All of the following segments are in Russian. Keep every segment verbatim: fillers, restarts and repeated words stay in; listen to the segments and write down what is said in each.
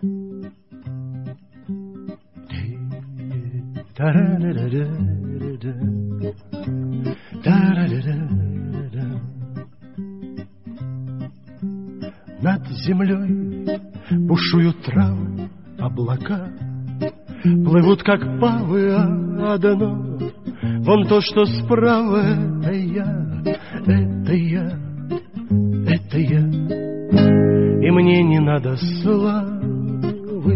Над землей бушуют травы, облака плывут, как павы, а одно вон то, что справа, это я, это я, это я. И мне не надо славы,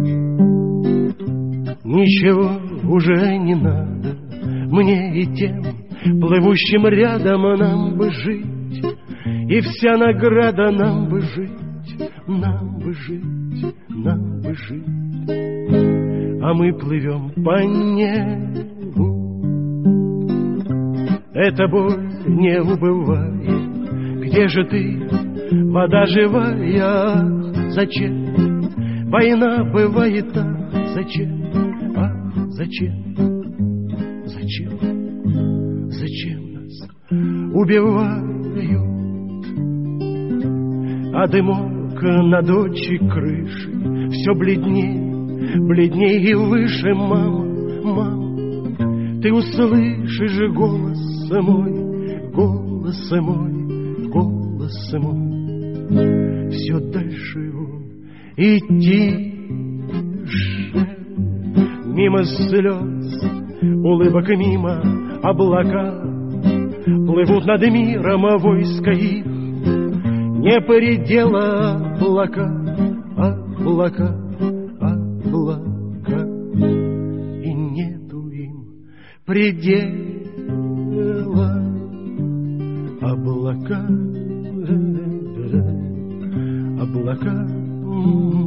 ничего уже не надо. Мне и тем, плывущим рядом, нам бы жить, и вся награда нам бы жить, нам бы жить, нам бы жить. А мы плывем по небу, эта боль не убывает. Где же ты, вода живая? Зачем война бывает так? Зачем, ах, зачем, зачем, зачем нас убивают? А дымок над очи крыши все бледнее, бледнее и выше. Мама, мама, ты услышишь голос мой, голос мой, голос мой. Все дальше он и тише, мимо слез, улыбок мимо облака плывут над миром войска их. Не поредела облака, облака, облака, и нету им предела. Облака, облака.